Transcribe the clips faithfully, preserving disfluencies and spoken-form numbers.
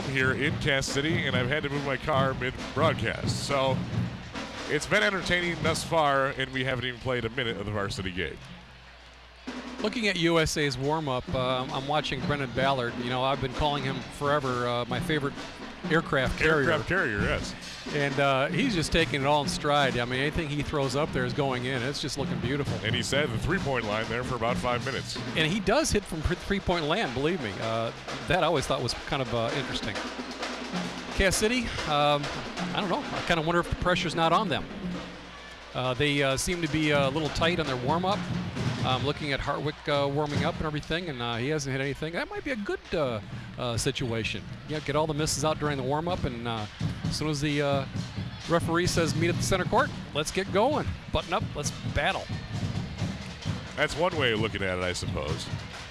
here in Cass City, and I've had to move my car mid-broadcast. So it's been entertaining thus far, and we haven't even played a minute of the varsity game. Looking at U S A's warm-up, uh, I'm watching Brendan Ballard. You know, I've been calling him forever uh, my favorite aircraft carrier. Aircraft carrier, yes. And uh, he's just taking it all in stride. I mean, anything he throws up there is going in. It's just looking beautiful. And he said the three-point line there for about five minutes. And he does hit from three-point land, believe me. Uh, that I always thought was kind of uh, interesting. Cass City, um, I don't know. I kind of wonder if the pressure's not on them. Uh, they uh, seem to be a little tight on their warm-up. Um, looking at Hartwick uh, warming up and everything, and uh, he hasn't hit anything. That might be a good uh, uh, situation. Yeah, get all the misses out during the warm-up, and uh, as soon as the uh, referee says meet at the center court, let's get going. Button up, let's battle. That's one way of looking at it, I suppose.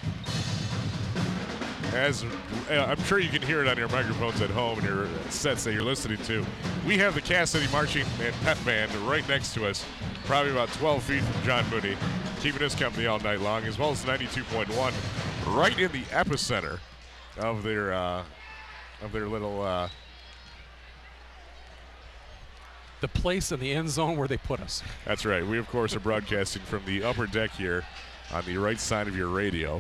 As uh, I'm sure you can hear it on your microphones at home and your sets that you're listening to, we have the Cass City Marching and Pep Band right next to us, probably about twelve feet from John Mooney, keeping us company all night long, as well as ninety-two point one, right in the epicenter of their uh, of their little. Uh, the place in the end zone where they put us. That's right. We of course are broadcasting from the upper deck here, on the right side of your radio.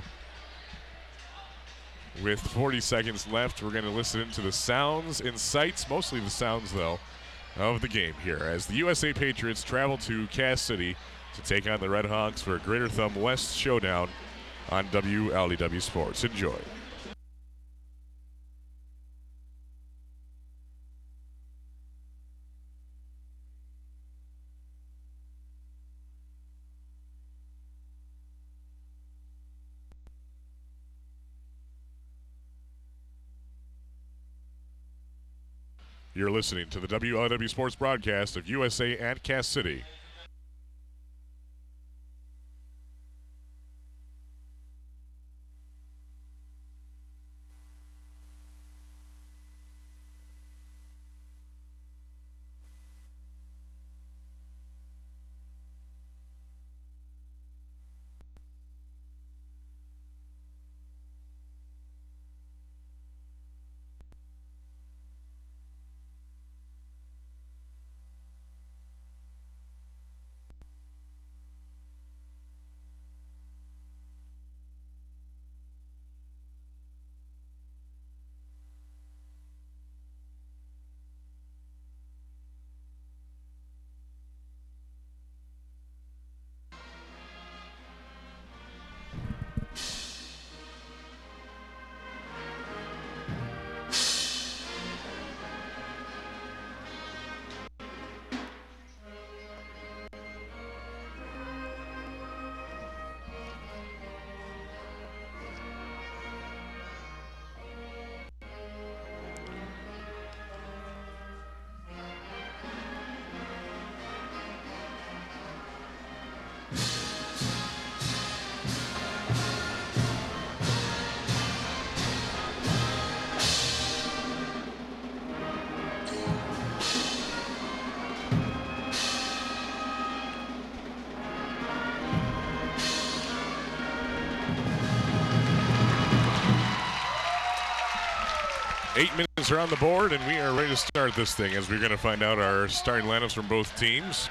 With forty seconds left, we're going to listen to the sounds and sights, mostly the sounds, though, of the game here as the U S A Patriots travel to Cass City to take on the Red Hawks for a Greater Thumb West showdown on W L E W Sports. Enjoy. You're listening to the W L E W Sports broadcast of U S A at Cass City. Eight minutes are on the board, and we are ready to start this thing as we're going to find out our starting lineups from both teams.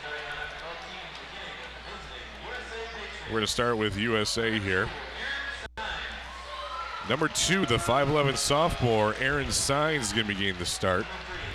We're going to start with U S A here. Number two, the five eleven sophomore, Aaron Sines, is going to be getting the start.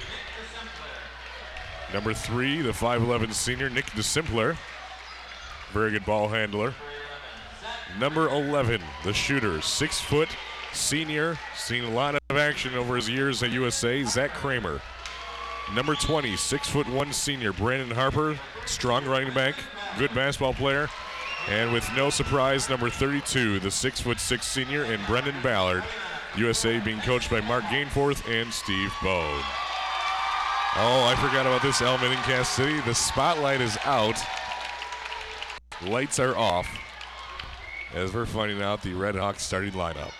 Number three, the five eleven senior, Nick DeSimpler. Very good ball handler. Number eleven, the shooter, six foot senior, seen a lot of action over his years at U S A, Zach Kramer. Number twenty, six foot one senior, Brandon Harper, strong running back, good basketball player. And with no surprise, number thirty-two, the six foot six senior, and Brendan Ballard, U S A being coached by Mark Gainforth and Steve Bode. Oh, I forgot about this element in Cass City. The spotlight is out. Lights are off as we're finding out the Red Hawks starting lineup.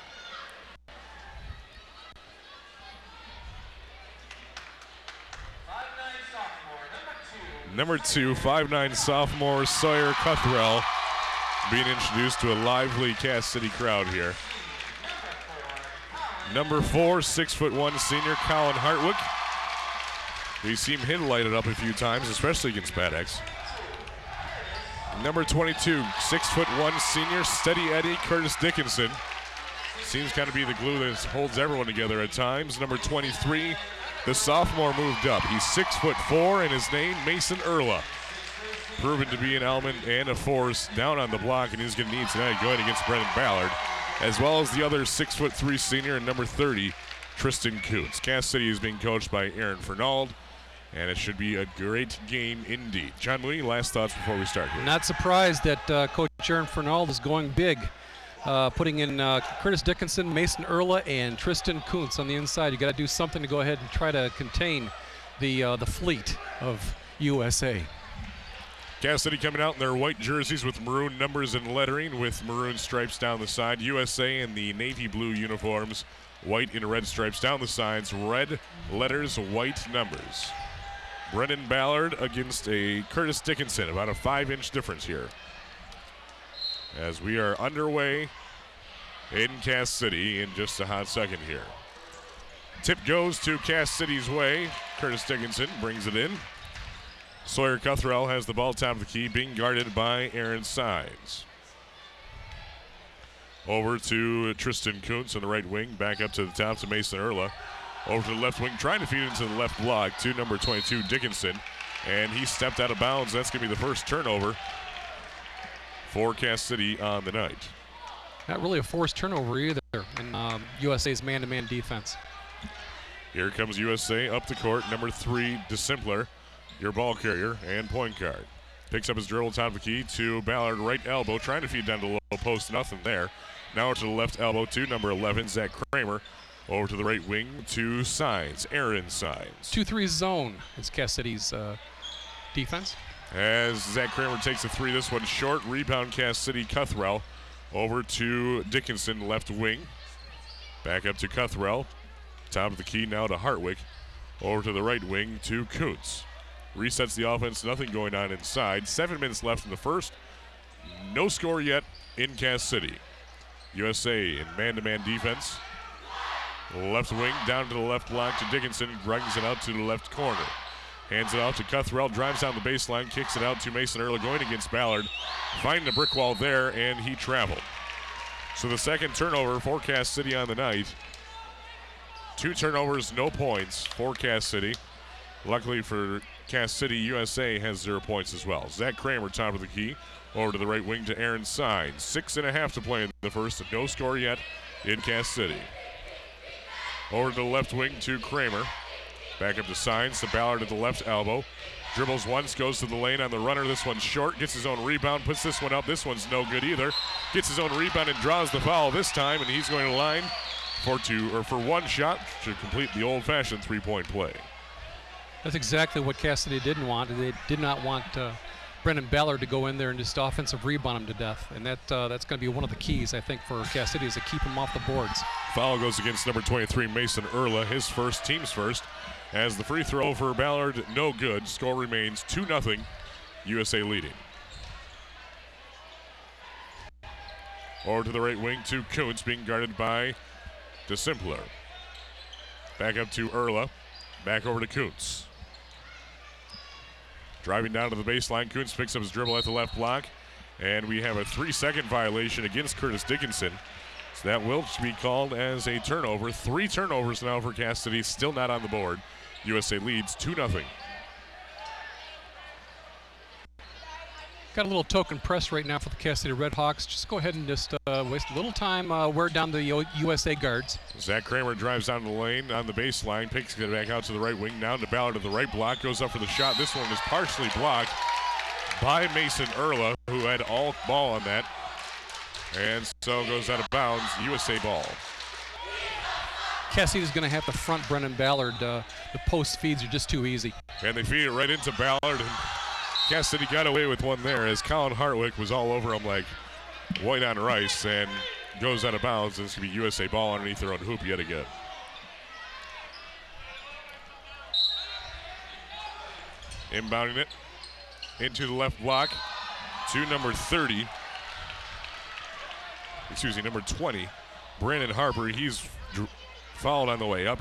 Number two, five nine sophomore Sawyer Cuthrell being introduced to a lively Cass City crowd here. Number four, six foot one senior Colin Hartwick. He's seen him lighted up a few times, especially against Bad X. Number twenty-two, six foot one senior Steady Eddie Curtis Dickinson. Seems kind of be the glue that holds everyone together at times. Number twenty-three, the sophomore moved up. He's six foot four, and his name Mason Erla. Proven to be an element and a force down on the block, and he's going to need tonight going against Brennan Ballard, as well as the other six foot three senior and number thirty, Tristan Kuntz. Cass City is being coached by Aaron Fernald, and it should be a great game indeed. John Mooney, last thoughts before we start here. Not surprised that uh, Coach Aaron Fernald is going big, uh, putting in uh, Curtis Dickinson, Mason Erla, and Tristan Kuntz on the inside. You got to do something to go ahead and try to contain the uh, the fleet of U S A. Cass City coming out in their white jerseys with maroon numbers and lettering with maroon stripes down the side. U S A in the navy blue uniforms, white and red stripes down the sides, red letters, white numbers. Brennan Ballard against a Curtis Dickinson, about a five-inch difference here. As we are underway in Cass City in just a hot second here. Tip goes to Cass City's way. Curtis Dickinson brings it in. Sawyer Cuthrell has the ball top of the key, being guarded by Aaron Sides. Over to Tristan Kuntz on the right wing, back up to the top to Mason Erla. Over to the left wing, trying to feed into the left block to number twenty-two, Dickinson. And he stepped out of bounds. That's going to be the first turnover for Cass City on the night. Not really a forced turnover either in um, U S A's man-to-man defense. Here comes U S A up the court, number three, DeSimpler, your ball carrier and point guard. Picks up his dribble top of the key to Ballard, right elbow, trying to feed down to the low post, nothing there. Now to the left elbow to number eleven, Zach Kramer. Over to the right wing to Sides, Aaron Sides. two three zone is Cass City's uh, defense. As Zach Kramer takes a three, this one short. Rebound Cass City, Cuthrell. Over to Dickinson, left wing. Back up to Cuthrell. Top of the key now to Hartwick. Over to the right wing to Kuntz. Resets the offense, nothing going on inside. Seven minutes left in the first. No score yet in Cass City. U S A in man-to-man defense. Left wing down to the left block to Dickinson. Brings it out to the left corner. Hands it out to Cuthrell. Drives down the baseline. Kicks it out to Mason Erla going against Ballard. Finding the brick wall there, and he traveled. So the second turnover for Cass City on the night. Two turnovers, no points for Cass City. Luckily for Cass City, U S A has zero points as well. Zach Kramer, top of the key. Over to the right wing to Aaron Sides. Six and a half to play in the first. No score yet in Cass City. Over to the left wing to Kramer. Back up to Sides. To Ballard at the left elbow. Dribbles once, goes to the lane on the runner. This one's short. Gets his own rebound. Puts this one up. This one's no good either. Gets his own rebound and draws the foul this time. And he's going to line for two or for one shot to complete the old-fashioned three-point play. That's exactly what Cass City didn't want. They did not want uh, Brennan Ballard to go in there and just offensive rebound him to death. And that uh, that's going to be one of the keys, I think, for Cass City is to keep him off the boards. Foul goes against number twenty-three, Mason Erla, his first, team's first. As the free throw for Ballard, no good. Score remains two nothing, U S A leading. Over to the right wing to Kuntz, being guarded by DeSimpler. Back up to Erla. Back over to Kuntz. Driving down to the baseline, Kuntz picks up his dribble at the left block. And we have a three-second violation against Curtis Dickinson. So that will be called as a turnover. Three turnovers now for Cass City, still not on the board. U S A leads two nothing. Got a little token press right now for the Cass City Red Hawks. Just go ahead and just uh, waste a little time, uh, wear down the U S A guards. Zach Kramer drives down the lane on the baseline, picks it back out to the right wing, now to Ballard to the right block, goes up for the shot. This one is partially blocked by Mason Erla, who had all ball on that. And so goes out of bounds, U S A ball. Cass City's going to have to front Brennan Ballard. Uh, the post feeds are just too easy. And they feed it right into Ballard. And Cass City got away with one there as Colin Hartwick was all over him like white on rice and goes out of bounds. And it's going to be U S A ball underneath their own hoop yet again. Inbounding it into the left block to number thirty. Excuse me, number twenty, Brandon Harper. He's dr- Fouled on the way up.